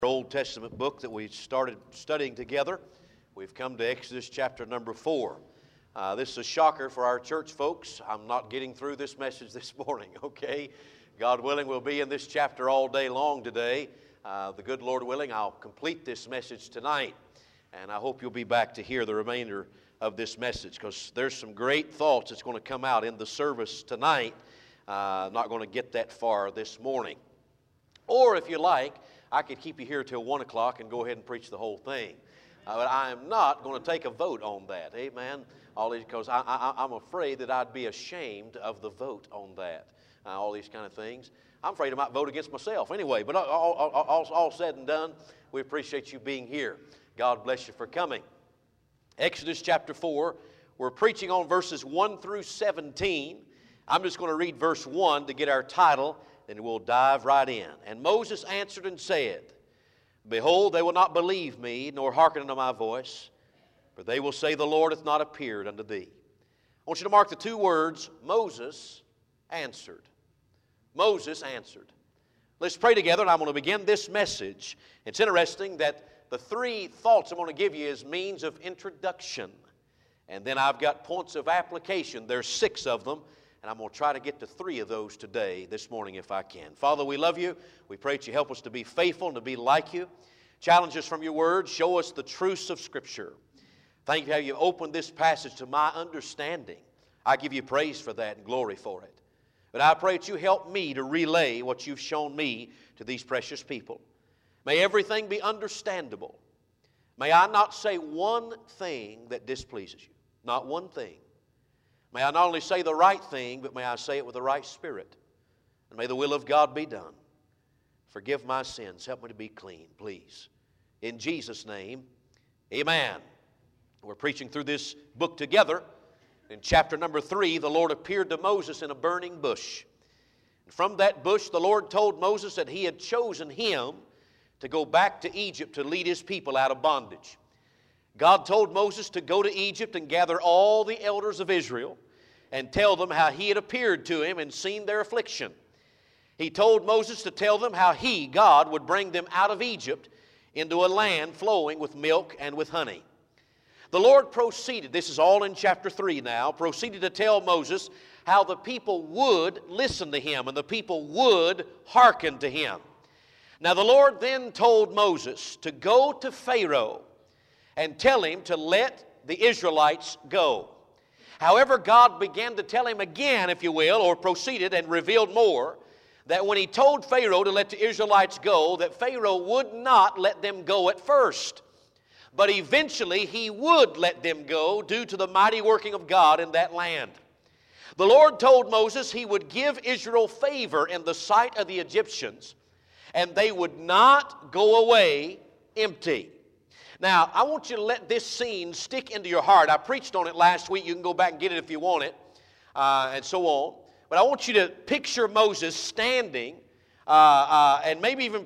Old Testament book that we started studying together. We've come to Exodus chapter number 4. This is a shocker for our church folks. I'm not getting through this message this morning, okay? God willing, we'll be in this chapter all day long today. The good Lord willing, I'll complete this message tonight. And I hope you'll be back to hear the remainder of this message, because there's some great thoughts that's going to come out in the service tonight. Not going to get that far this morning. Or if you like, I could keep you here till 1 o'clock and go ahead and preach the whole thing. But I am not going to take a vote on that. Amen? Because I'm afraid that I'd be ashamed of the vote on that. All these kind of things. I'm afraid I might vote against myself. Anyway, but all said and done, we appreciate you being here. God bless you for coming. Exodus chapter 4, we're preaching on verses 1 through 17. I'm just going to read verse 1 to get our title, and we'll dive right in. And Moses answered and said, Behold, they will not believe me, nor hearken unto my voice, for they will say, The Lord hath not appeared unto thee. I want you to mark the two words, Moses answered. Moses answered. Let's pray together, and I'm going to begin this message. It's interesting that the three thoughts I'm going to give you is means of introduction. And then I've got points of application. There's 6 of them. And I'm going to try to get to 3 of those today, this morning, if I can. Father, we love you. We pray that you help us to be faithful and to be like you. Challenge us from your word. Show us the truths of Scripture. Thank you how you opened this passage to my understanding. I give you praise for that and glory for it. But I pray that you help me to relay what you've shown me to these precious people. May everything be understandable. May I not say one thing that displeases you. Not one thing. May I not only say the right thing, but may I say it with the right spirit. And may the will of God be done. Forgive my sins. Help me to be clean, please. In Jesus' name, amen. We're preaching through this book together. In chapter number 3, the Lord appeared to Moses in a burning bush. And from that bush, the Lord told Moses that he had chosen him to go back to Egypt to lead his people out of bondage. God told Moses to go to Egypt and gather all the elders of Israel and tell them how he had appeared to him and seen their affliction. He told Moses to tell them how he, God, would bring them out of Egypt into a land flowing with milk and with honey. The Lord proceeded, this is all in chapter 3 now, proceeded to tell Moses how the people would listen to him and the people would hearken to him. Now the Lord then told Moses to go to Pharaoh and tell him to let the Israelites go. However, God began to tell him again, if you will, or proceeded and revealed more, that when he told Pharaoh to let the Israelites go, that Pharaoh would not let them go at first. But eventually he would let them go due to the mighty working of God in that land. The Lord told Moses he would give Israel favor in the sight of the Egyptians, and they would not go away empty. Now, I want you to let this scene stick into your heart. I preached on it last week. You can go back and get it if you want it, and so on. But I want you to picture Moses standing, and maybe even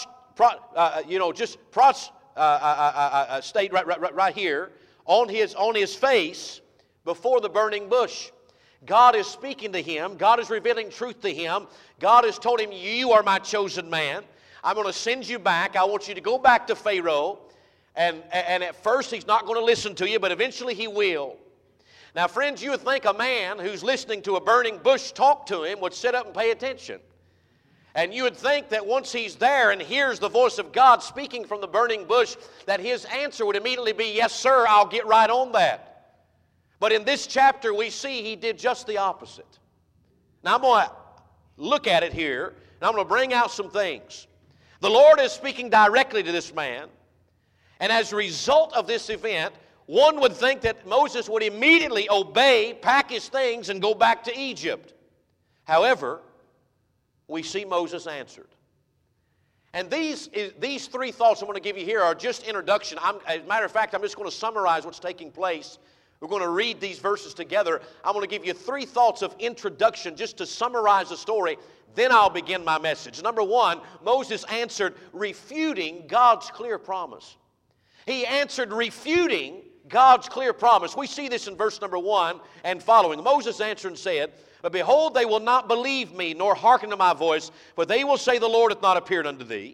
state right here on his face before the burning bush. God is speaking to him. God is revealing truth to him. God has told him, "You are my chosen man. I'm going to send you back. I want you to go back to Pharaoh." And at first he's not going to listen to you, but eventually he will. Now, friends, you would think a man who's listening to a burning bush talk to him would sit up and pay attention. And you would think that once he's there and hears the voice of God speaking from the burning bush, that his answer would immediately be, "Yes, sir, I'll get right on that." But in this chapter we see he did just the opposite. Now I'm going to look at it here, and I'm going to bring out some things. The Lord is speaking directly to this man. And as a result of this event, one would think that Moses would immediately obey, pack his things, and go back to Egypt. However, we see Moses answered. And these 3 thoughts I'm going to give you here are just introduction. As a matter of fact, I'm just going to summarize what's taking place. We're going to read these verses together. I'm going to give you 3 thoughts of introduction just to summarize the story. Then I'll begin my message. Number 1, Moses answered, refuting God's clear promise. He answered refuting God's clear promise. We see this in verse number 1 and following. Moses answered and said, But behold, they will not believe me, nor hearken to my voice, for they will say, The Lord hath not appeared unto thee.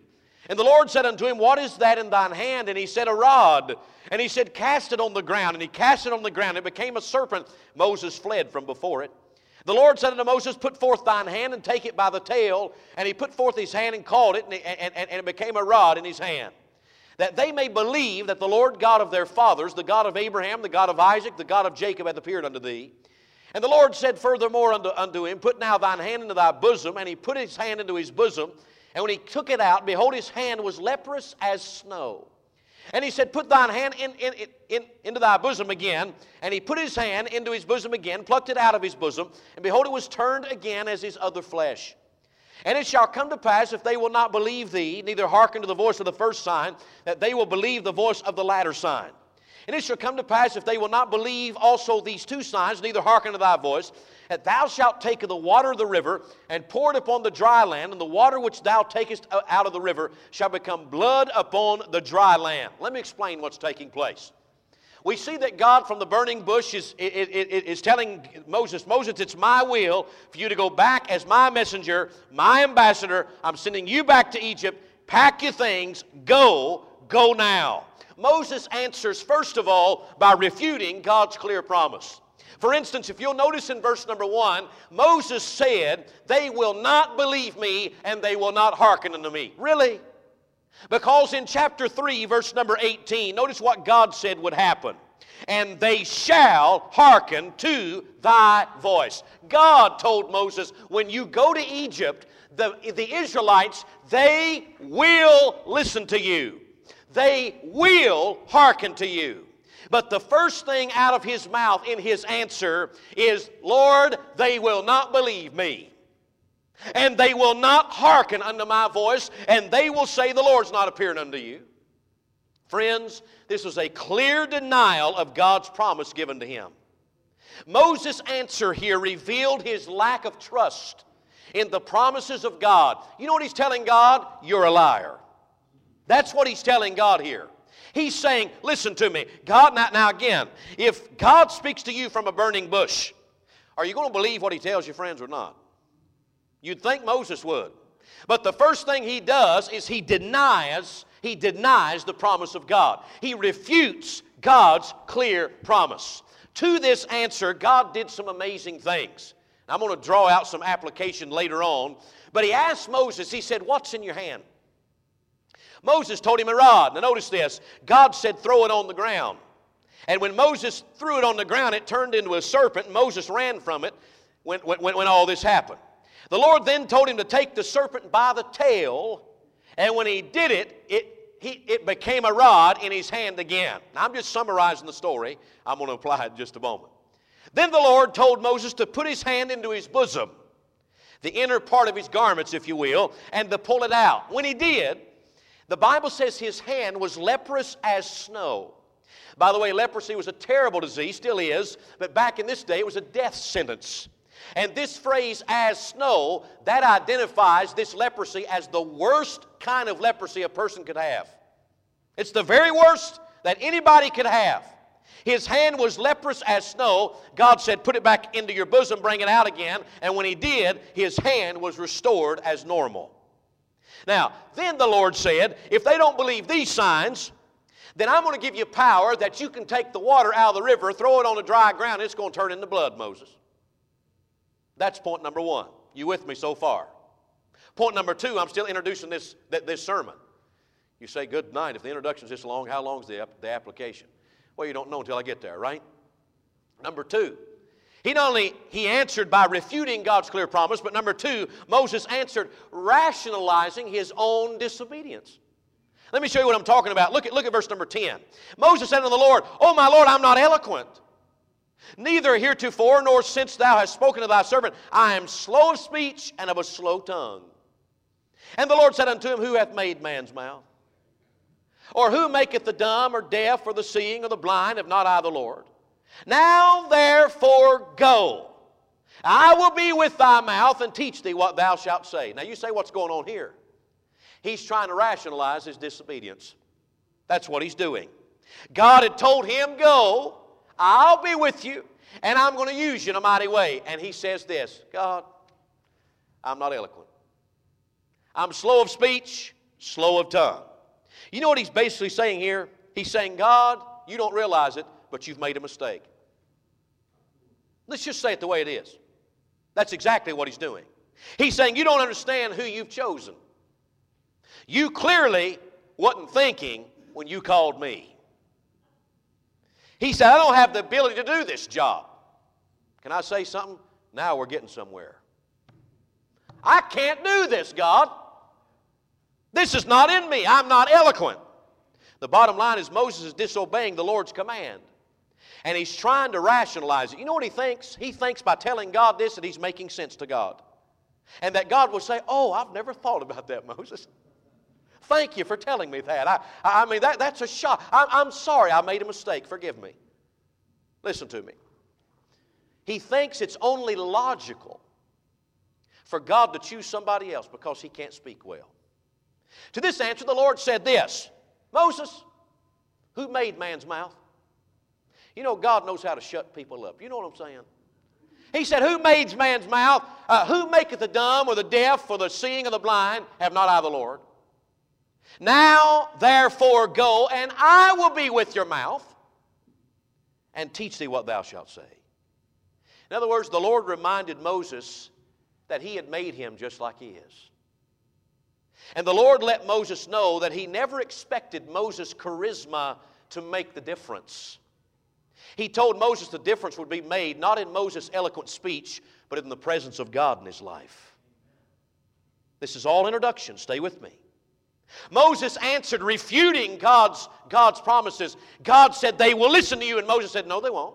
And the Lord said unto him, What is that in thine hand? And he said, A rod. And he said, Cast it on the ground. And he cast it on the ground. It became a serpent. Moses fled from before it. The Lord said unto Moses, Put forth thine hand and take it by the tail. And he put forth his hand and called it, and it became a rod in his hand. That they may believe that the Lord God of their fathers, the God of Abraham, the God of Isaac, the God of Jacob, hath appeared unto thee. And the Lord said furthermore unto him, Put now thine hand into thy bosom. And he put his hand into his bosom. And when he took it out, behold, his hand was leprous as snow. And he said, Put thine hand into thy bosom again. And he put his hand into his bosom again, plucked it out of his bosom. And behold, it was turned again as his other flesh. And it shall come to pass, if they will not believe thee, neither hearken to the voice of the first sign, that they will believe the voice of the latter sign. And it shall come to pass, if they will not believe also these two signs, neither hearken to thy voice, that thou shalt take of the water of the river, and pour it upon the dry land, and the water which thou takest out of the river shall become blood upon the dry land. Let me explain what's taking place. We see that God from the burning bush is telling Moses, Moses, it's my will for you to go back as my messenger, my ambassador. I'm sending you back to Egypt. Pack your things. Go now. Moses answers, first of all, by refuting God's clear promise. For instance, if you'll notice in verse number 1, Moses said, They will not believe me, and they will not hearken unto me. Really? Because in chapter 3, verse number 18, notice what God said would happen. And they shall hearken to thy voice. God told Moses, when you go to Egypt, the Israelites, they will listen to you. They will hearken to you. But the first thing out of his mouth in his answer is, Lord, they will not believe me. And they will not hearken unto my voice, and they will say, The Lord's not appearing unto you. Friends, this was a clear denial of God's promise given to him. Moses' answer here revealed his lack of trust in the promises of God. You know what he's telling God? You're a liar. That's what he's telling God here. He's saying, listen to me. God, now again, if God speaks to you from a burning bush, are you going to believe what he tells you, friends, or not? You'd think Moses would. But the first thing he does is he denies the promise of God. He refutes God's clear promise. To this answer, God did some amazing things. I'm going to draw out some application later on. But he asked Moses, he said, What's in your hand? Moses told him a rod. Now notice this. God said, Throw it on the ground. And when Moses threw it on the ground, it turned into a serpent, and Moses ran from it when all this happened. The Lord then told him to take the serpent by the tail, and when he did it, it became a rod in his hand again. Now, I'm just summarizing the story. I'm going to apply it in just a moment. Then the Lord told Moses to put his hand into his bosom, the inner part of his garments, if you will, and to pull it out. When he did, the Bible says his hand was leprous as snow. By the way, leprosy was a terrible disease, still is, but back in this day it was a death sentence. And this phrase, as snow, that identifies this leprosy as the worst kind of leprosy a person could have. It's the very worst that anybody could have. His hand was leprous as snow. God said, put it back into your bosom, bring it out again. And when he did, his hand was restored as normal. Now, then the Lord said, if they don't believe these signs, then I'm going to give you power that you can take the water out of the river, throw it on the dry ground, and it's going to turn into blood, Moses. That's point number 1. You with me so far? Point number 2, I'm still introducing this sermon. You say, good night. If the introduction's this long, how long is the application? Well, you don't know until I get there, right? Number 2, he answered by refuting God's clear promise, but number 2, Moses answered rationalizing his own disobedience. Let me show you what I'm talking about. Look at verse number 10. Moses said unto the Lord, O my Lord, I'm not eloquent, neither heretofore nor since thou hast spoken to thy servant. I am slow of speech and of a slow tongue. And the Lord said unto him, Who hath made man's mouth? Or who maketh the dumb or deaf or the seeing or the blind? Have not I the Lord? Now therefore go. I will be with thy mouth and teach thee what thou shalt say. Now you say, what's going on here? He's trying to rationalize his disobedience. That's what he's doing. God had told him, go, I'll be with you, and I'm going to use you in a mighty way. And he says this, God, I'm not eloquent. I'm slow of speech, slow of tongue. You know what he's basically saying here? He's saying, God, you don't realize it, but you've made a mistake. Let's just say it the way it is. That's exactly what he's doing. He's saying, you don't understand who you've chosen. You clearly wasn't thinking when you called me. He said, I don't have the ability to do this job. Can I say something? Now we're getting somewhere. I can't do this, God. This is not in me. I'm not eloquent. The bottom line is Moses is disobeying the Lord's command. And he's trying to rationalize it. You know what he thinks? He thinks by telling God this that he's making sense to God. And that God will say, oh, I've never thought about that, Moses. Thank you for telling me that. I mean, that's a shock. I'm sorry I made a mistake. Forgive me. Listen to me. He thinks it's only logical for God to choose somebody else because he can't speak well. To this answer, the Lord said this, Moses, who made man's mouth? You know, God knows how to shut people up. You know what I'm saying? He said, who made man's mouth? Who maketh the dumb or the deaf or the seeing or the blind? Have not I the Lord? Now, therefore, go, and I will be with your mouth and teach thee what thou shalt say. In other words, the Lord reminded Moses that he had made him just like he is. And the Lord let Moses know that he never expected Moses' charisma to make the difference. He told Moses the difference would be made not in Moses' eloquent speech, but in the presence of God in his life. This is all introduction. Stay with me. Moses answered, refuting God's promises. God said, they will listen to you. And Moses said, no, they won't.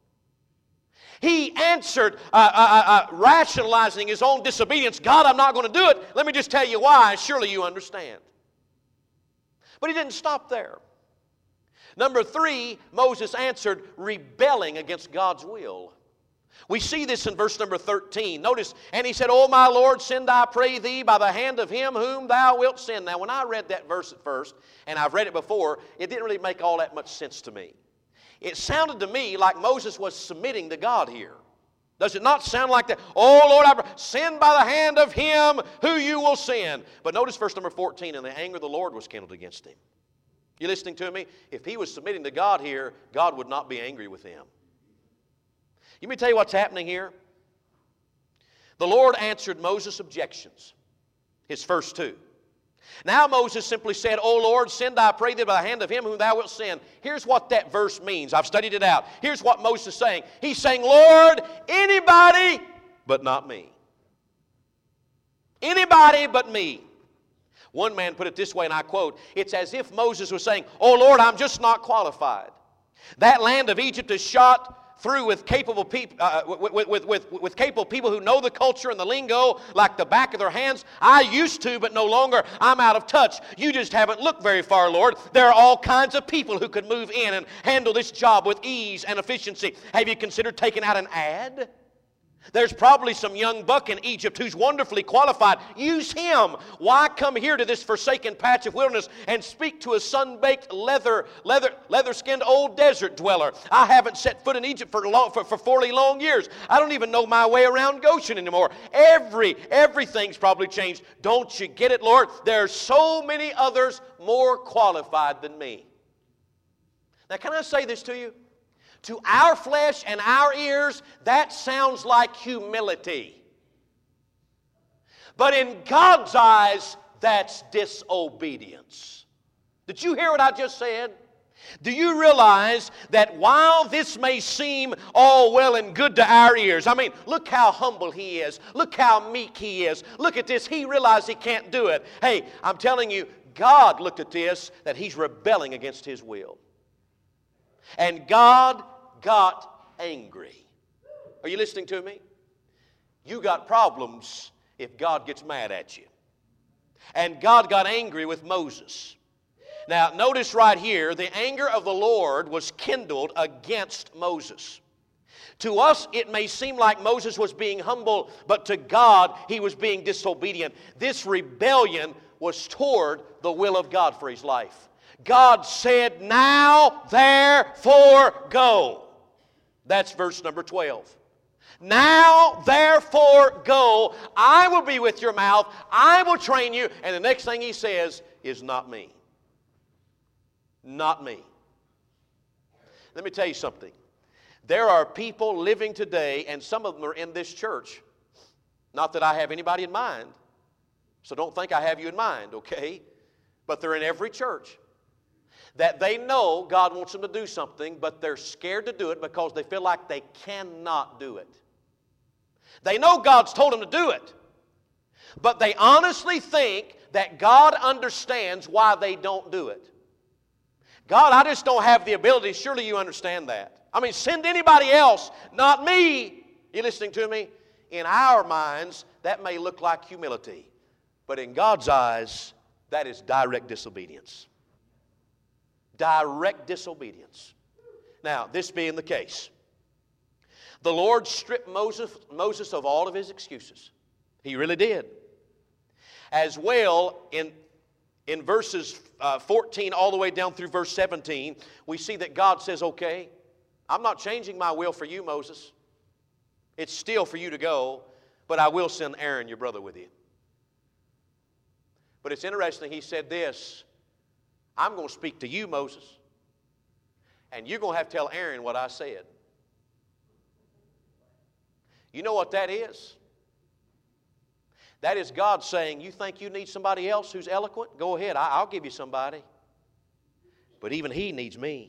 He answered, rationalizing his own disobedience. God, I'm not going to do it. Let me just tell you why. Surely you understand. But he didn't stop there. Number 3, Moses answered, rebelling against God's will. We see this in verse number 13. Notice, and he said, O my Lord, send I pray thee by the hand of him whom thou wilt send. Now, when I read that verse at first, and I've read it before, it didn't really make all that much sense to me. It sounded to me like Moses was submitting to God here. Does it not sound like that? Oh, Lord, I send by the hand of him who you will send. But notice verse number 14, and the anger of the Lord was kindled against him. You listening to me? If he was submitting to God here, God would not be angry with him. Let me tell you what's happening here. The Lord answered Moses' objections, his first 2. Now Moses simply said, O Lord, send I pray thee by the hand of him whom thou wilt send. Here's what that verse means. I've studied it out. Here's what Moses is saying. He's saying, Lord, anybody but not me. Anybody but me. One man put it this way, and I quote, it's as if Moses was saying, oh Lord, I'm just not qualified. That land of Egypt is shot through with capable people, with capable people who know the culture and the lingo like the back of their hands. I used to, but no longer. I'm out of touch. You just haven't looked very far, Lord. There are all kinds of people who could move in and handle this job with ease and efficiency. Have you considered taking out an ad? There's probably some young buck in Egypt who's wonderfully qualified. Use him. Why come here to this forsaken patch of wilderness and speak to a sun-baked, leather-skinned old desert dweller? I haven't set foot in Egypt for 40 long years. I don't even know my way around Goshen anymore. Everything's probably changed. Don't you get it, Lord? There are so many others more qualified than me. Now, can I say this to you? To our flesh and our ears, that sounds like humility. But in God's eyes, that's disobedience. Did you hear what I just said? Do you realize that while this may seem all well and good to our ears, I mean, look how humble he is. Look how meek he is. Look at this. He realized he can't do it. Hey, I'm telling you, God looked at this, that he's rebelling against his will. And God got angry. Are you listening to me? You got problems if God gets mad at you. And God got angry with Moses. Now, notice right here, the anger of the Lord was kindled against Moses. To us, it may seem like Moses was being humble, but to God, he was being disobedient. This rebellion was toward the will of God for his life. God said, now therefore go. That's verse number 12. Now, therefore, go. I will be with your mouth. I will train you. And the next thing he says, is not me. Not me. Let me tell you something. There are people living today, and some of them are in this church. Not that I have anybody in mind, so don't think I have you in mind, okay? But they're in every church. That they know God wants them to do something, but they're scared to do it because they feel like they cannot do it. They know God's told them to do it, but they honestly think that God understands why they don't do it. God, I just don't have the ability. Surely you understand that. I mean, send anybody else, not me. You listening to me? In our minds, that may look like humility. But in God's eyes, that is direct disobedience. Direct disobedience. Now, this being the case, the Lord stripped Moses of all of his excuses. He really did. As well, in verses 14 all the way down through verse 17, we see that God says, okay, I'm not changing my will for you, Moses. It's still for you to go, but I will send Aaron, your brother, with you. But it's interesting, he said this, I'm going to speak to you, Moses, and you're going to have to tell Aaron what I said. You know what that is? That is God saying, you think you need somebody else who's eloquent? Go ahead, I'll give you somebody. But even he needs me.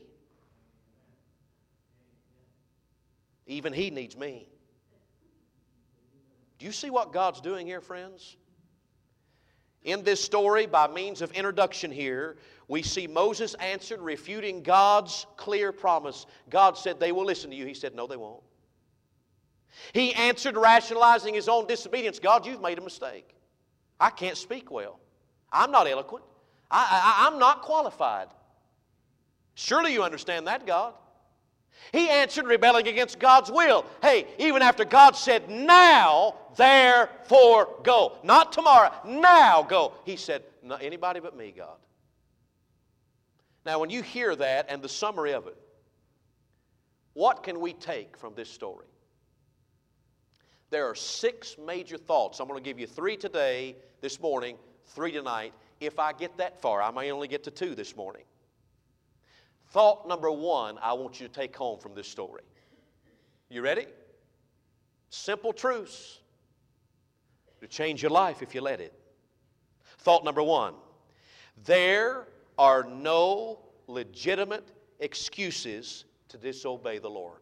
Even he needs me. Do you see what God's doing here, friends? In this story, by means of introduction here, we see Moses answered, refuting God's clear promise. God said, they will listen to you. He said, no, they won't. He answered, rationalizing his own disobedience. God, you've made a mistake. I can't speak well. I'm not eloquent. I'm not qualified. Surely you understand that, God. He answered, rebelling against God's will. Hey, even after God said, now, therefore, go. Not tomorrow, now go. He said, not anybody but me, God. Now, when you hear that and the summary of it, what can we take from this story? There are 6 major thoughts. I'm going to give you 3 today, this morning, 3 tonight. If I get that far, I may only get to 2 this morning. Thought number 1 I want you to take home from this story. You ready? Simple truths to change your life if you let it. Thought number 1. There are no legitimate excuses to disobey the Lord.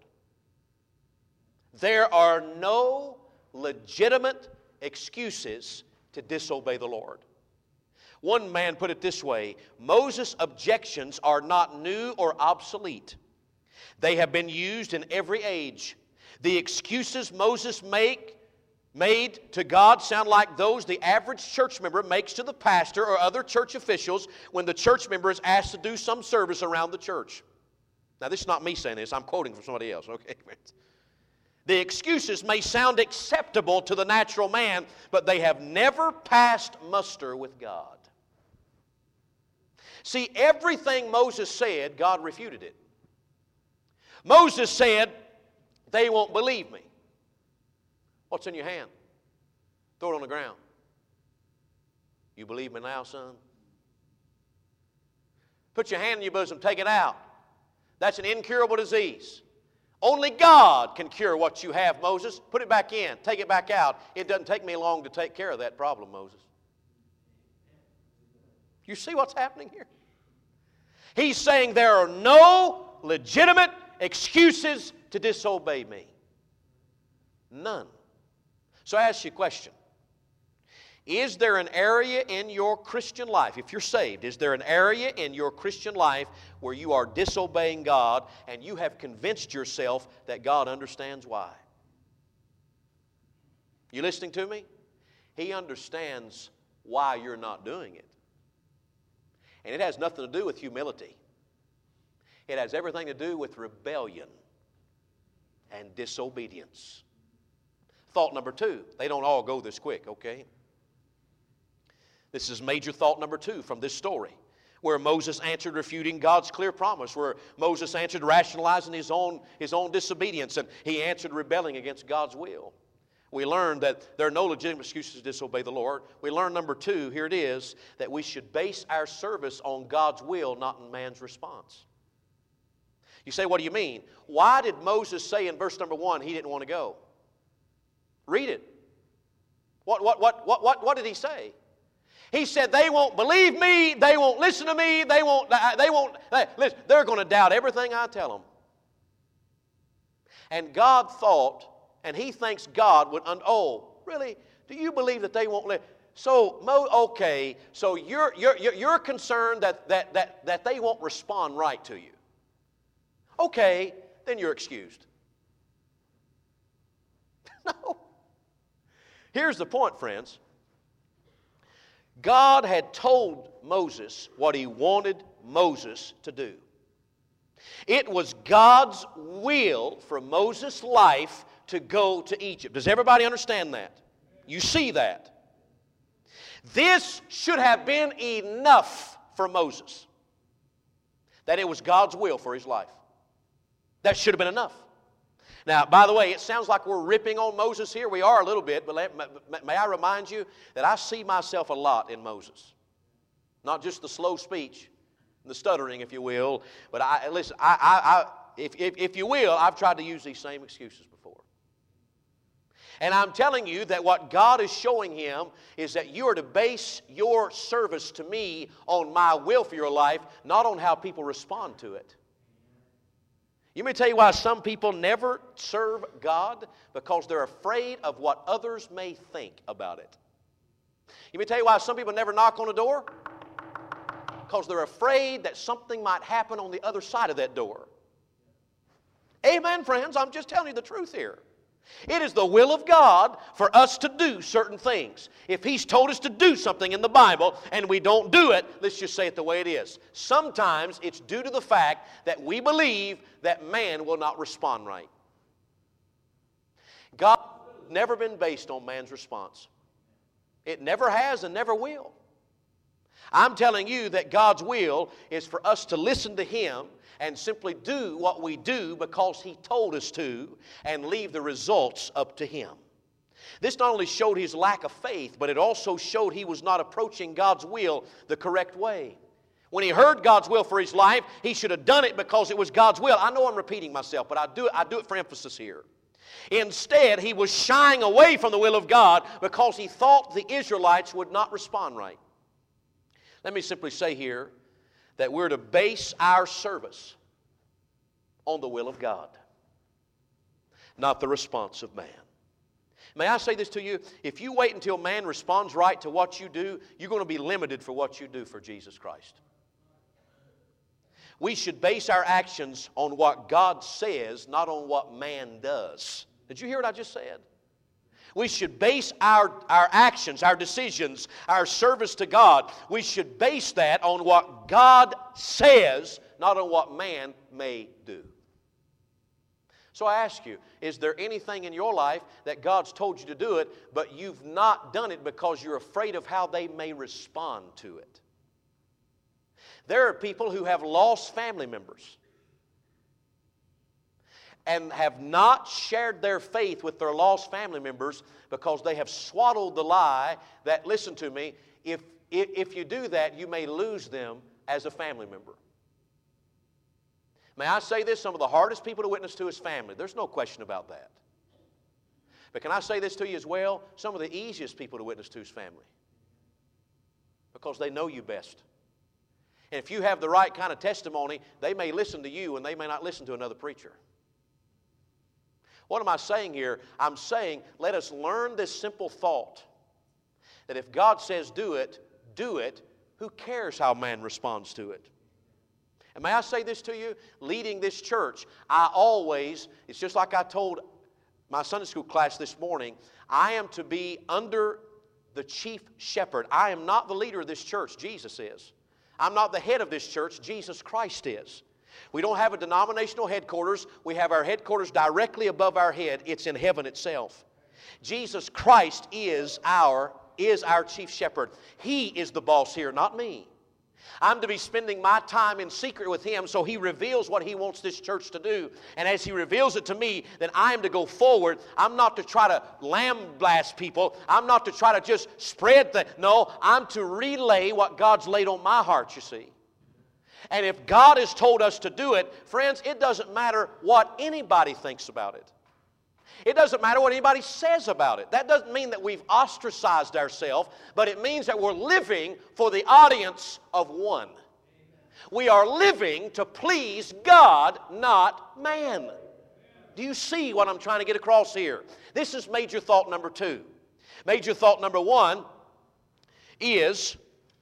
There are no legitimate excuses to disobey the Lord. One man put it this way, Moses' objections are not new or obsolete. They have been used in every age. The excuses Moses made to God sound like those the average church member makes to the pastor or other church officials when the church member is asked to do some service around the church. Now, this is not me saying this. I'm quoting from somebody else, okay? The excuses may sound acceptable to the natural man, but they have never passed muster with God. See, everything Moses said, God refuted it. Moses said, they won't believe me. What's in your hand? Throw it on the ground. You believe me now, son? Put your hand in your bosom, take it out. That's an incurable disease. Only God can cure what you have, Moses. Put it back in. Take it back out. It doesn't take me long to take care of that problem, Moses. You see what's happening here? He's saying there are no legitimate excuses to disobey me. None. So I ask you a question. Is there an area in your Christian life, if you're saved, is there an area in your Christian life where you are disobeying God and you have convinced yourself that God understands why? You listening to me? He understands why you're not doing it. And it has nothing to do with humility. It has everything to do with rebellion and disobedience. Thought number 2. They don't all go this quick, okay? This is major thought number 2 from this story, where Moses answered refuting God's clear promise, where Moses answered rationalizing his own disobedience, and he answered rebelling against God's will. We learn that there are no legitimate excuses to disobey the Lord. We learn, number two, here it is, that we should base our service on God's will, not in man's response. You say, what do you mean? Why did Moses say in verse number 1 he didn't want to go? Read it. What did he say? He said, they won't believe me, they won't listen to me, listen, they're going to doubt everything I tell them. And God thought, and he thinks God would, really? Do you believe that they won't listen? So, okay, so you're concerned that they won't respond right to you. Okay, then you're excused. No. Here's the point, friends. God had told Moses what he wanted Moses to do. It was God's will for Moses' life to go to Egypt. Does everybody understand that? You see that? This should have been enough for Moses. That it was God's will for his life. That should have been enough. Now, by the way, it sounds like we're ripping on Moses here. We are a little bit, but may I remind you that I see myself a lot in Moses. Not just the slow speech, the stuttering, if you will, but if you will, I've tried to use these same excuses before. And I'm telling you that what God is showing him is that you are to base your service to me on my will for your life, not on how people respond to it. You may tell you why some people never serve God, because they're afraid of what others may think about it. You may tell you why some people never knock on a door, because they're afraid that something might happen on the other side of that door. Amen, friends. I'm just telling you the truth here. It is the will of God for us to do certain things. If He's told us to do something in the Bible and we don't do it, let's just say it the way it is. Sometimes it's due to the fact that we believe that man will not respond right. God has never been based on man's response. It never has and never will. I'm telling you that God's will is for us to listen to Him and simply do what we do because He told us to, and leave the results up to Him. This not only showed his lack of faith, but it also showed he was not approaching God's will the correct way. When he heard God's will for his life, he should have done it because it was God's will. I know I'm repeating myself, but I do it for emphasis here. Instead, he was shying away from the will of God because he thought the Israelites would not respond right. Let me simply say here that we're to base our service on the will of God, not the response of man. May I say this to you? If you wait until man responds right to what you do, you're going to be limited for what you do for Jesus Christ. We should base our actions on what God says, not on what man does. Did you hear what I just said? We should base our actions, our decisions, our service to God, we should base that on what God says, not on what man may do. So I ask you, is there anything in your life that God's told you to do it, but you've not done it because you're afraid of how they may respond to it? There are people who have lost family members and have not shared their faith with their lost family members because they have swallowed the lie that, listen to me, if you do that, you may lose them as a family member. May I say this? Some of the hardest people to witness to is family. There's no question about that. But can I say this to you as well? Some of the easiest people to witness to is family, because they know you best. And if you have the right kind of testimony, they may listen to you and they may not listen to another preacher. What am I saying here? I'm saying let us learn this simple thought, that if God says do it, do it. Who cares how man responds to it? And may I say this to you? Leading this church, it's just like I told my Sunday school class this morning, I am to be under the chief shepherd. I am not the leader of this church, Jesus is. I'm not the head of this church, Jesus Christ is. We don't have a denominational headquarters. We have our headquarters directly above our head. It's in heaven itself. Jesus Christ is our chief shepherd. He is the boss here, not me. I'm to be spending my time in secret with Him so He reveals what He wants this church to do. And as He reveals it to me, then I am to go forward. I'm not to try to lambaste people. I'm not to try to just spread the... No, I'm to relay what God's laid on my heart, you see. And if God has told us to do it, friends, it doesn't matter what anybody thinks about it. It doesn't matter what anybody says about it. That doesn't mean that we've ostracized ourselves, but it means that we're living for the audience of one. We are living to please God, not man. Do you see what I'm trying to get across here? This is major thought number 2. Major thought number 1 is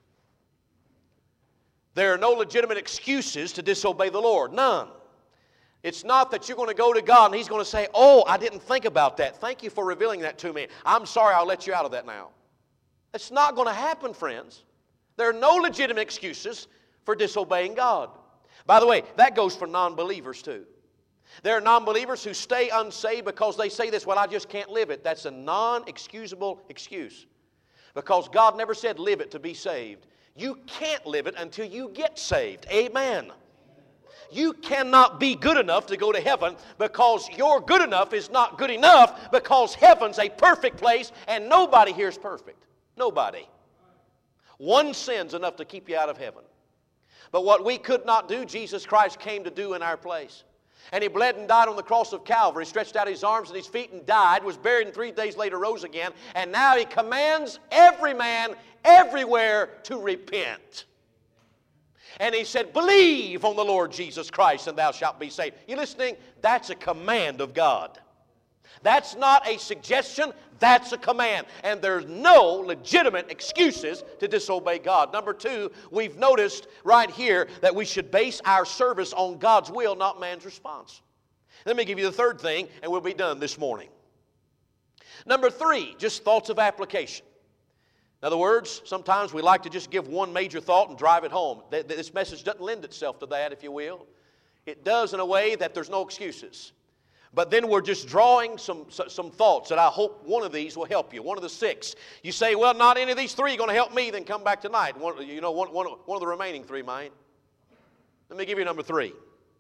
there are no legitimate excuses to disobey the Lord. None. It's not that you're going to go to God and He's going to say, oh, I didn't think about that. Thank you for revealing that to me. I'm sorry, I'll let you out of that now. It's not going to happen, friends. There are no legitimate excuses for disobeying God. By the way, that goes for non-believers too. There are non-believers who stay unsaved because they say this, well, I just can't live it. That's a non-excusable excuse. Because God never said live it to be saved. You can't live it until you get saved. Amen. You cannot be good enough to go to heaven because your good enough is not good enough because heaven's a perfect place and nobody here is perfect. Nobody. One sin's enough to keep you out of heaven. But what we could not do, Jesus Christ came to do in our place. And He bled and died on the cross of Calvary, stretched out His arms and His feet and died, was buried, and 3 days later rose again. And now He commands every man everywhere to repent. And He said, believe on the Lord Jesus Christ and thou shalt be saved. You listening? That's a command of God. That's not a suggestion, that's a command. And there's no legitimate excuses to disobey God. Number 2, we've noticed right here that we should base our service on God's will, not man's response. Let me give you the third thing, and we'll be done this morning. Number 3, just thoughts of application. In other words, sometimes we like to just give one major thought and drive it home. This message doesn't lend itself to that, if you will. It does in a way that there's no excuses. But then we're just drawing some thoughts that I hope one of these will help you. One of the 6. You say, well, not any of these 3 are going to help me, then come back tonight. One of the remaining 3 might. Let me give you number 3.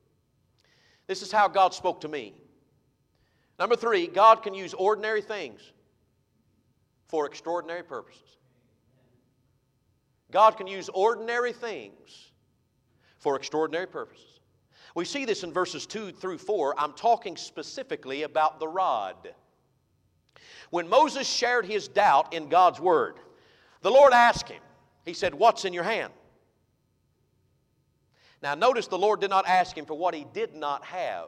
This is how God spoke to me. Number 3, God can use ordinary things for extraordinary purposes. God can use ordinary things for extraordinary purposes. We see this in verses 2 through 4. I'm talking specifically about the rod. When Moses shared his doubt in God's Word, the Lord asked him, He said, what's in your hand? Now notice the Lord did not ask him for what he did not have.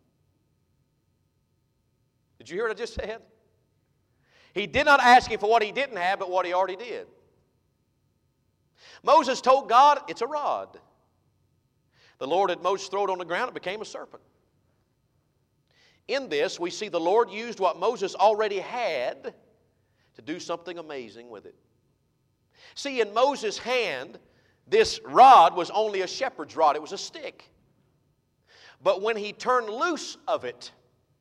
Did you hear what I just said? He did not ask him for what he didn't have, but what he already did. Moses told God, it's a rod. The Lord had Moses throw it on the ground, it became a serpent. In this, we see the Lord used what Moses already had to do something amazing with it. See, in Moses' hand, this rod was only a shepherd's rod. It was a stick. But when he turned loose of it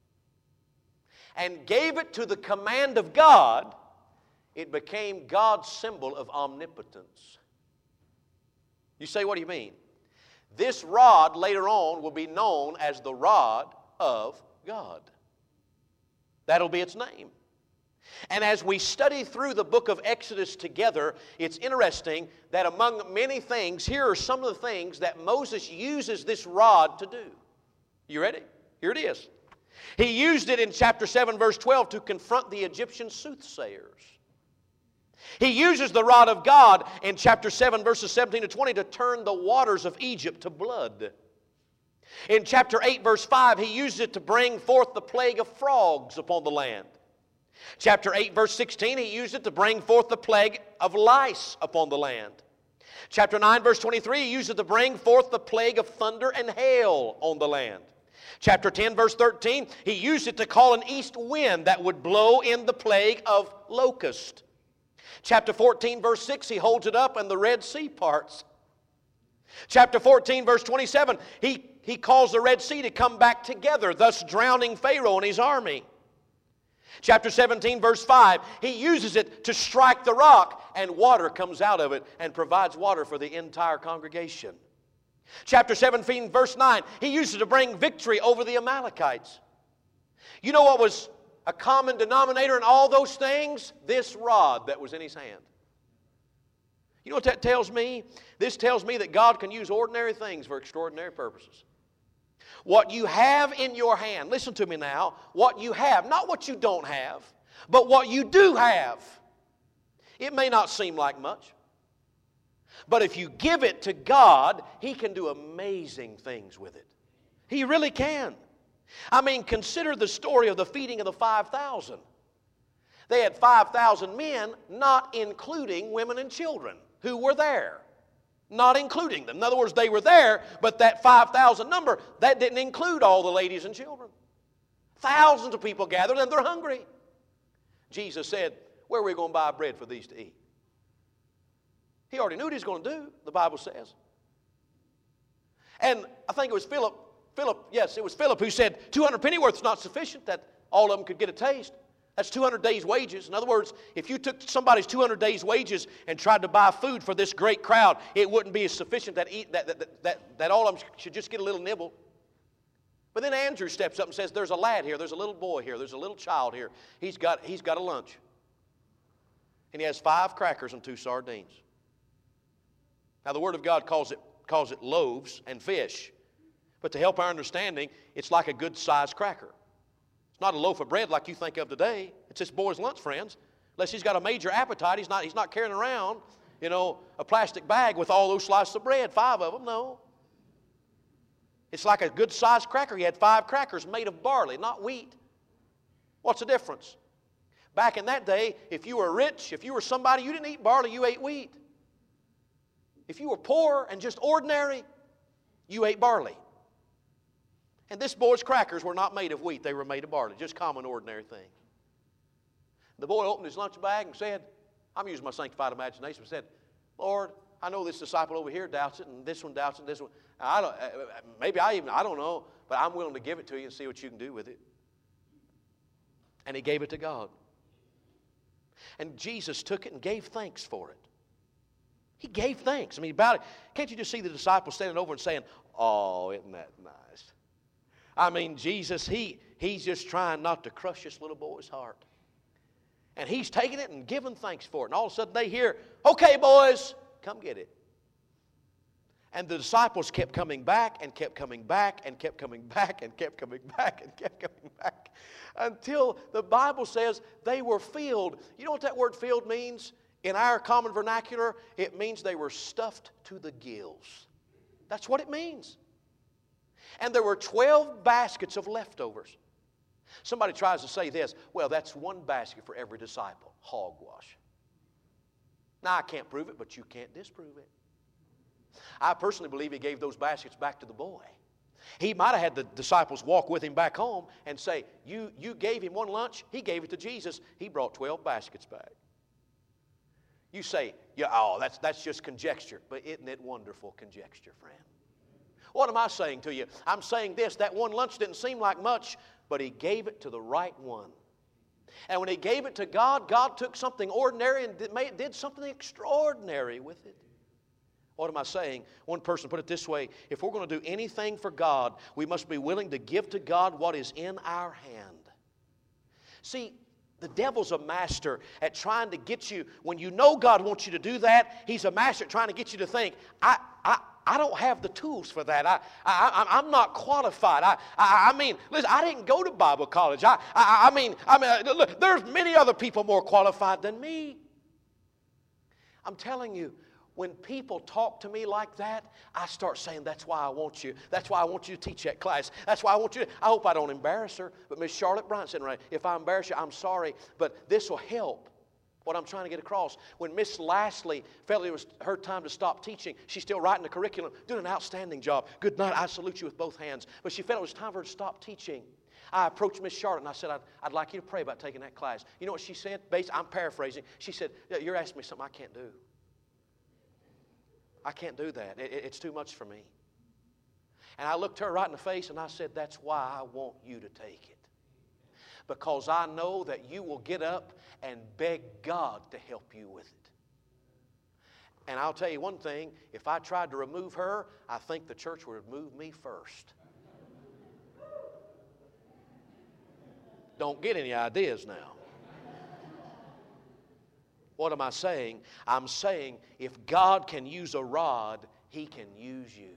and gave it to the command of God, it became God's symbol of omnipotence. You say, what do you mean? This rod later on will be known as the rod of God. That'll be its name. And as we study through the book of Exodus together, it's interesting that among many things, here are some of the things that Moses uses this rod to do. You ready? Here it is. He used it in chapter 7, verse 12 to confront the Egyptian soothsayers. He uses the rod of God in chapter 7, verses 17 to 20 to turn the waters of Egypt to blood. In chapter 8, verse 5, he uses it to bring forth the plague of frogs upon the land. Chapter 8, verse 16, he used it to bring forth the plague of lice upon the land. Chapter 9, verse 23, he used it to bring forth the plague of thunder and hail on the land. Chapter 10, verse 13, he used it to call an east wind that would blow in the plague of locust. Chapter 14, verse 6, he holds it up and the Red Sea parts. Chapter 14, verse 27, he calls the Red Sea to come back together, thus drowning Pharaoh and his army. Chapter 17, verse 5, he uses it to strike the rock, and water comes out of it and provides water for the entire congregation. Chapter 17, verse 9, he uses it to bring victory over the Amalekites. You know what was a common denominator in all those things? This rod that was in his hand. You know what that tells me? This tells me that God can use ordinary things for extraordinary purposes. What you have in your hand, listen to me now, what you have, not what you don't have, but what you do have. It may not seem like much, but if you give it to God, He can do amazing things with it. He really can. I mean, consider the story of the feeding of the 5,000. They had 5,000 men, not including women and children who were there. Not including them. In other words, they were there, but that 5,000 number, that didn't include all the ladies and children. Thousands of people gathered and they're hungry. Jesus said, where are we going to buy bread for these to eat? He already knew what he was going to do, the Bible says. And I think it was Philip, it was Philip who said 200 pennyworth is not sufficient that all of them could get a taste. That's 200 days' wages. In other words, if you took somebody's 200 days' wages and tried to buy food for this great crowd, it wouldn't be as sufficient that all of them should just get a little nibble. But then Andrew steps up and says, there's a lad here, there's a little boy here, there's a little child here. He's got a lunch. And he has 5 crackers and 2 sardines. Now the Word of God calls it loaves and fish. But to help our understanding, it's like a good-sized cracker. It's not a loaf of bread like you think of today. It's this boy's lunch, friends. Unless he's got a major appetite, he's not carrying around, a plastic bag with all those slices of bread, 5 of them. No. It's like a good-sized cracker. He had 5 crackers made of barley, not wheat. What's the difference? Back in that day, if you were rich, if you were somebody, you didn't eat barley, you ate wheat. If you were poor and just ordinary, you ate barley. And this boy's crackers were not made of wheat. They were made of barley. Just common, ordinary thing. The boy opened his lunch bag and said, I'm using my sanctified imagination, but said, Lord, I know this disciple over here doubts it, and this one doubts it, and this one. I don't know, but I'm willing to give it to you and see what you can do with it. And he gave it to God. And Jesus took it and gave thanks for it. He gave thanks. I mean, about it. Can't you just see the disciples standing over and saying, oh, isn't that nice? I mean, Jesus, he's just trying not to crush this little boy's heart. And he's taking it and giving thanks for it. And all of a sudden they hear, okay, boys, come get it. And the disciples kept coming back and kept coming back and kept coming back and kept coming back and kept coming back until the Bible says they were filled. You know what that word filled means? In our common vernacular, it means they were stuffed to the gills. That's what it means. And there were 12 baskets of leftovers. Somebody tries to say this, well, that's one basket for every disciple. Hogwash. Now, I can't prove it, but you can't disprove it. I personally believe he gave those baskets back to the boy. He might have had the disciples walk with him back home and say, you gave him one lunch, he gave it to Jesus, he brought 12 baskets back. You say, that's just conjecture. But isn't it wonderful conjecture, friend? What am I saying to you? I'm saying this, that one lunch didn't seem like much, but he gave it to the right one. And when he gave it to God, God took something ordinary and did something extraordinary with it. What am I saying? One person put it this way, if we're going to do anything for God, we must be willing to give to God what is in our hand. See, the devil's a master at trying to get you, when you know God wants you to do that, he's a master at trying to get you to think, I don't have the tools for that. I'm not qualified. I mean, listen, I didn't go to Bible college. Look, there's many other people more qualified than me. I'm telling you, when people talk to me like that, I start saying, that's why I want you. That's why I want you to teach that class. That's why I want you to. I hope I don't embarrass her. But Miss Charlotte Bryant said, right, if I embarrass you, I'm sorry. But this will help what I'm trying to get across. When Miss Lastly felt it was her time to stop teaching, she's still writing the curriculum, doing an outstanding job. Good night, I salute you with both hands. But she felt it was time for her to stop teaching. I approached Miss Charlotte and I said, I'd like you to pray about taking that class. You know what she said? I'm paraphrasing. She said, you're asking me something I can't do. I can't do that. It's too much for me. And I looked her right in the face and I said, that's why I want you to take it. because I know that you will get up and beg God to help you with it. And I'll tell you one thing, if I tried to remove her, I think the church would remove me first. Don't get any ideas now. What am I saying? I'm saying if God can use a rod, He can use you.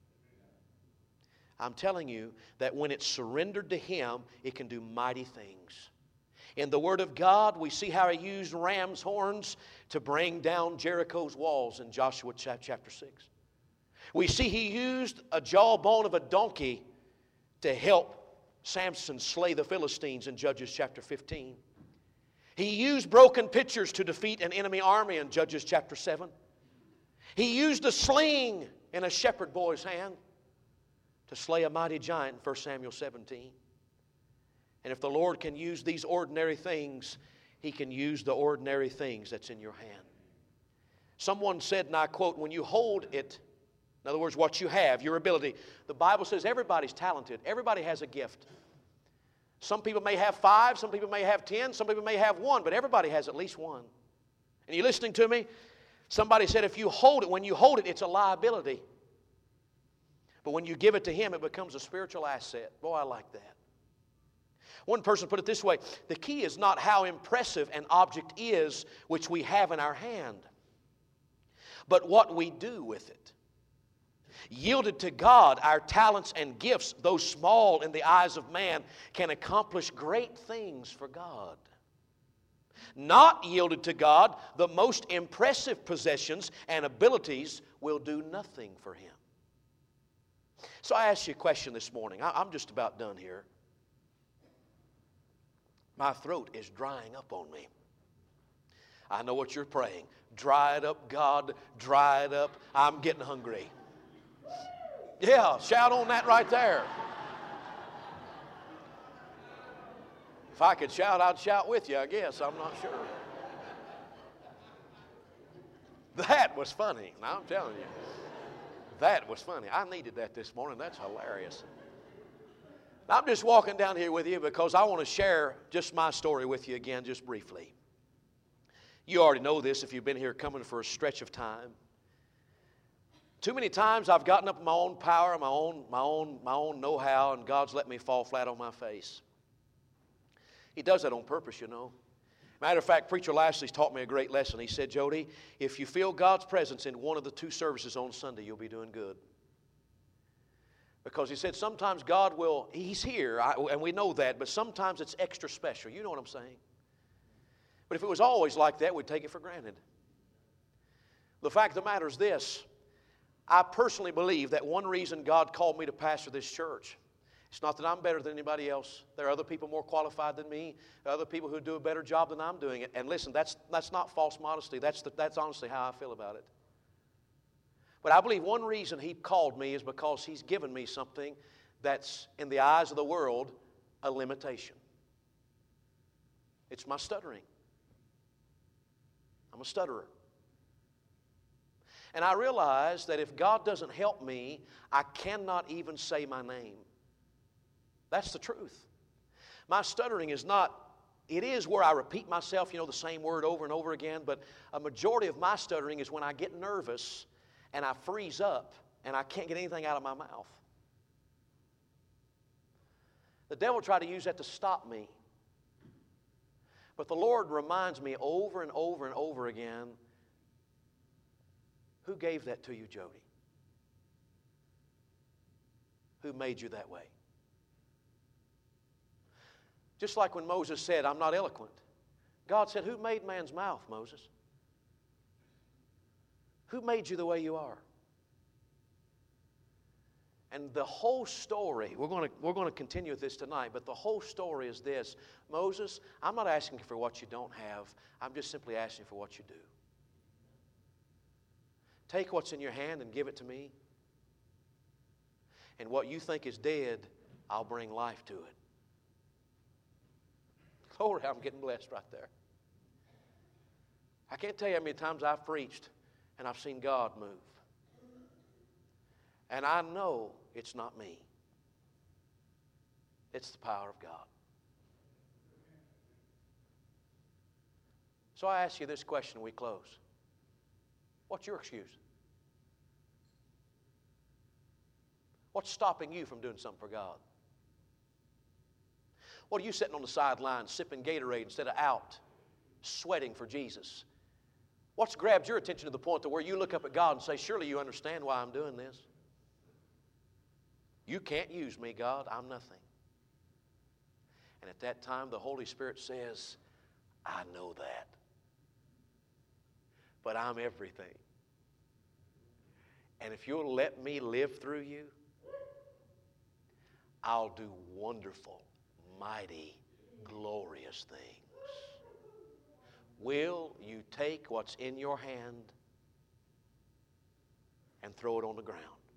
I'm telling you that when it's surrendered to Him, it can do mighty things. In the Word of God, we see how He used ram's horns to bring down Jericho's walls in Joshua chapter 6. We see He used a jawbone of a donkey to help Samson slay the Philistines in Judges chapter 15. He used broken pitchers to defeat an enemy army in Judges chapter 7. He used a sling in a shepherd boy's hand to slay a mighty giant in 1 Samuel 17. And if the Lord can use these ordinary things, He can use the ordinary things that's in your hand. Someone said, and I quote, when you hold it, in other words, what you have, your ability, the Bible says everybody's talented. Everybody has a gift. Some people may have 5, some people may have 10, some people may have 1, but everybody has at least one. And you listening to me? Somebody said if you hold it, when you hold it, it's a liability. But when you give it to Him, it becomes a spiritual asset. Boy, I like that. One person put it this way, the key is not how impressive an object is which we have in our hand, but what we do with it. Yielded to God, our talents and gifts, though small in the eyes of man, can accomplish great things for God. Not yielded to God, the most impressive possessions and abilities will do nothing for Him. So I ask you a question this morning. I'm just about done here. My throat is drying up on me. I know what you're praying. Dry it up, God. Dry it up. I'm getting hungry. Yeah, shout on that right there. If I could shout, I'd shout with you, I guess. I'm not sure. That was funny. Now, I'm telling you. That was funny. I needed that this morning. That's hilarious. I'm just walking down here with you because I want to share just my story with you again, just briefly. You already know this if you've been here coming for a stretch of time. Too many times I've gotten up in my own power, my own know-how, and God's let me fall flat on my face. He does that on purpose, you know. Matter of fact, Preacher Lashley's taught me a great lesson. He said, Jody, if you feel God's presence in one of the 2 services on Sunday, you'll be doing good. Because he said sometimes God will, He's here, and we know that, but sometimes it's extra special. You know what I'm saying? But if it was always like that, we'd take it for granted. The fact of the matter is this. I personally believe that one reason God called me to pastor this church, it's not that I'm better than anybody else. There are other people more qualified than me. There are other people who do a better job than I'm doing it. And listen, that's not false modesty. That's honestly how I feel about it. But I believe one reason He called me is because He's given me something that's, in the eyes of the world, a limitation. It's my stuttering. I'm a stutterer. And I realize that if God doesn't help me, I cannot even say my name. That's the truth. My stuttering is not, it is where I repeat myself, the same word over and over again, but a majority of my stuttering is when I get nervous and I freeze up and I can't get anything out of my mouth. The devil tried to use that to stop me. But the Lord reminds me over and over and over again, who gave that to you, Jody? Who made you that way? Just like when Moses said, I'm not eloquent. God said, who made man's mouth, Moses? Who made you the way you are? And the whole story, we're going to continue with this tonight, but the whole story is this. Moses, I'm not asking for what you don't have. I'm just simply asking for what you do. Take what's in your hand and give it to me. And what you think is dead, I'll bring life to it. Glory, I'm getting blessed right there. I can't tell you how many times I've preached and I've seen God move. And I know it's not me. It's the power of God. So I ask you this question when we close. What's your excuse? What's stopping you from doing something for God? What are you sitting on the sideline sipping Gatorade instead of out sweating for Jesus? What's grabbed your attention to the point to where you look up at God and say, surely you understand why I'm doing this? You can't use me, God. I'm nothing. And at that time, the Holy Spirit says, I know that. But I'm everything. And if you'll let me live through you, I'll do wonderful, mighty, glorious things. Will you take what's in your hand and throw it on the ground?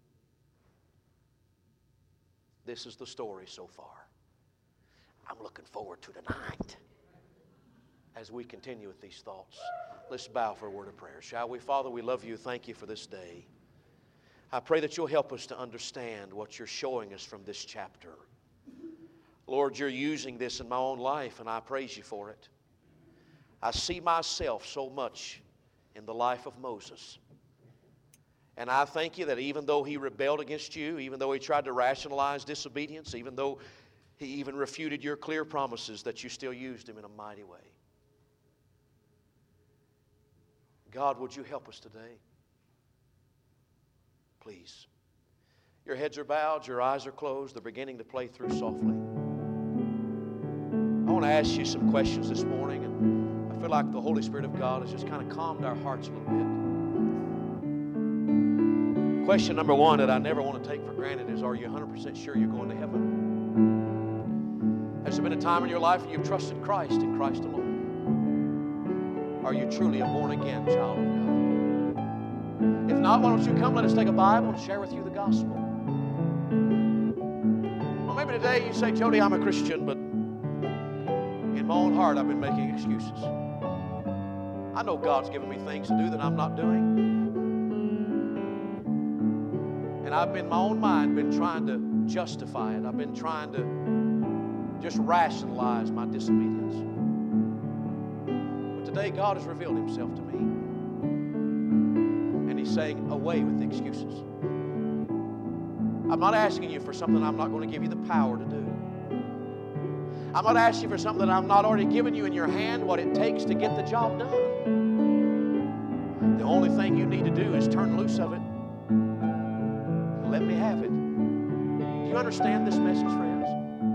This is the story so far. I'm looking forward to tonight as we continue with these thoughts. Let's bow for a word of prayer, shall we? Father, we love you. Thank you for this day. I pray that you'll help us to understand what you're showing us from this chapter. Lord, you're using this in my own life, and I praise you for it. I see myself so much in the life of Moses. And I thank you that even though he rebelled against you, even though he tried to rationalize disobedience, even though he even refuted your clear promises, that you still used him in a mighty way. God, would you help us today? Please. Your heads are bowed, your eyes are closed, they're beginning to play through softly. I want to ask you some questions this morning, and I feel like the Holy Spirit of God has just kind of calmed our hearts a little bit. Question number one that I never want to take for granted is, are you 100% sure you're going to heaven? Has there been a time in your life when you've trusted Christ and Christ alone? Are you truly a born-again child of God? If not, why don't you come, let us take a Bible and share with you the gospel. Well, maybe today you say, Jody, I'm a Christian, but in my own heart I've been making excuses. I know God's given me things to do that I'm not doing. And I've been, in my own mind, been trying to justify it. I've been trying to just rationalize my disobedience. But today God has revealed himself to me. And he's saying, away with the excuses. I'm not asking you for something I'm not going to give you the power to do. I'm not asking you for something that I'm not already given you in your hand what it takes to get the job done. The only thing you need to do is turn loose of it. Let me have it. Do you understand this message, friends?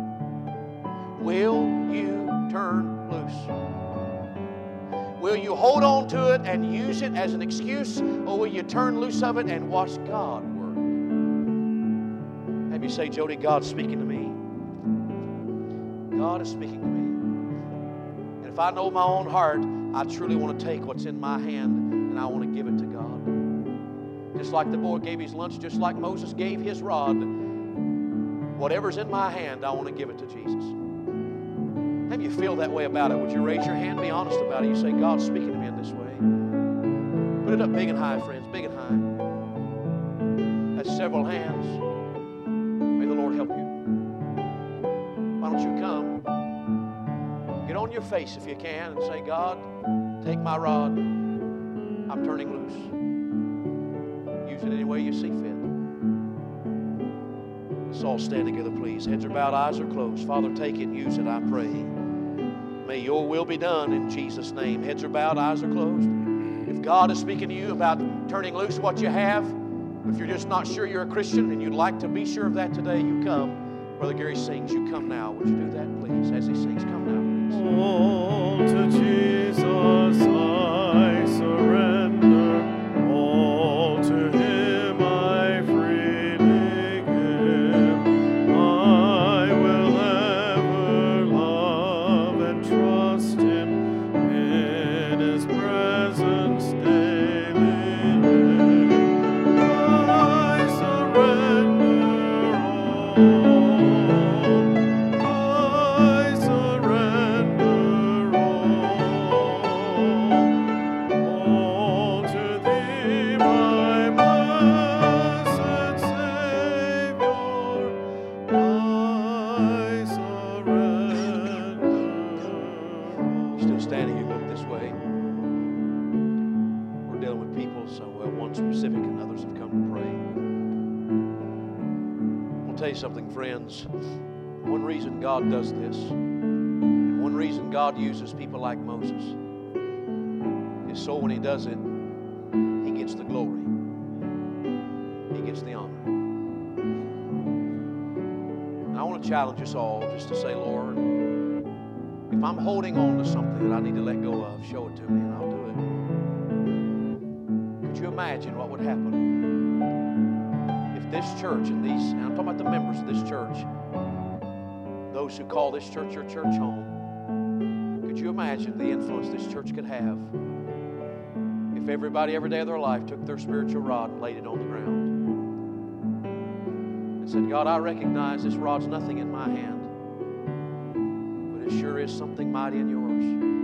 Will you turn loose? Will you hold on to it and use it as an excuse, or will you turn loose of it and watch God work? Have you say, Jody, God's speaking to me. God is speaking to me. And if I know my own heart, I truly want to take what's in my hand and I want to give it to God. Just like the boy gave his lunch, just like Moses gave his rod, whatever's in my hand, I want to give it to Jesus. Have you feel that way about it? Would you raise your hand and be honest about it? You say, God's speaking to me in this way. Put it up big and high, friends, big and high. That's several hands. May the Lord help you. Why don't you come? Get on your face if you can and say, God, take my rod. I'm turning loose. Use it any way you see fit. Let's all stand together, please. Heads are bowed, eyes are closed. Father, take it and use it, I pray. May your will be done in Jesus' name. Heads are bowed, eyes are closed. If God is speaking to you about turning loose what you have, if you're just not sure you're a Christian and you'd like to be sure of that today, you come. Brother Gary sings, you come now. Would you do that, please? As he sings, come now, please. All to Jesus I surrender. All to him I freely give. I will ever love and trust him in his presence daily live. I surrender all. I surrender all. I'll tell you something, friends. One reason God does this, and one reason God uses people like Moses, is so when He does it, He gets the glory. He gets the honor. And I want to challenge us all just to say, Lord, if I'm holding on to something that I need to let go of, show it to me and I'll do it. Could you imagine what would happen if this church and I'm talking about the members of this church, those who call this church your church home, could you imagine the influence this church could have if everybody every day of their life took their spiritual rod and laid it on the ground and said, God, I recognize this rod's nothing in my hand, but it sure is something mighty in yours.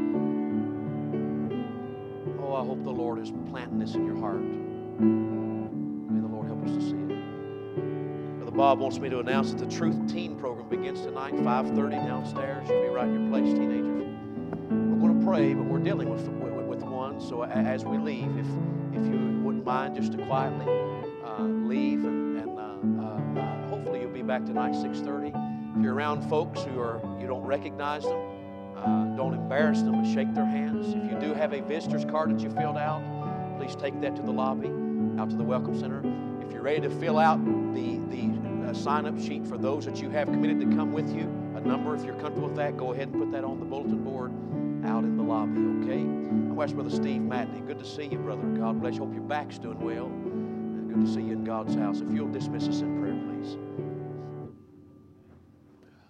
Oh, I hope the Lord is planting this in your heart. May the Lord help us to see it. Brother Bob wants me to announce that the Truth Teen program begins tonight, 5:30 downstairs. You'll be right in your place, teenagers. We're going to pray, but we're dealing with one. So as we leave, if you wouldn't mind just to quietly leave, and hopefully you'll be back tonight 6:30. If you're around folks who you don't recognize them, don't embarrass them, but shake their hands. If you do have a visitor's card that you filled out, please take that to the lobby, out to the Welcome Center. If you're ready to fill out the sign-up sheet for those that you have committed to come with you, a number, if you're comfortable with that, go ahead and put that on the bulletin board out in the lobby, okay? I wish Brother Steve Matney. Good to see you, brother. God bless you. Hope your back's doing well. And good to see you in God's house. If you'll dismiss us in prayer, please.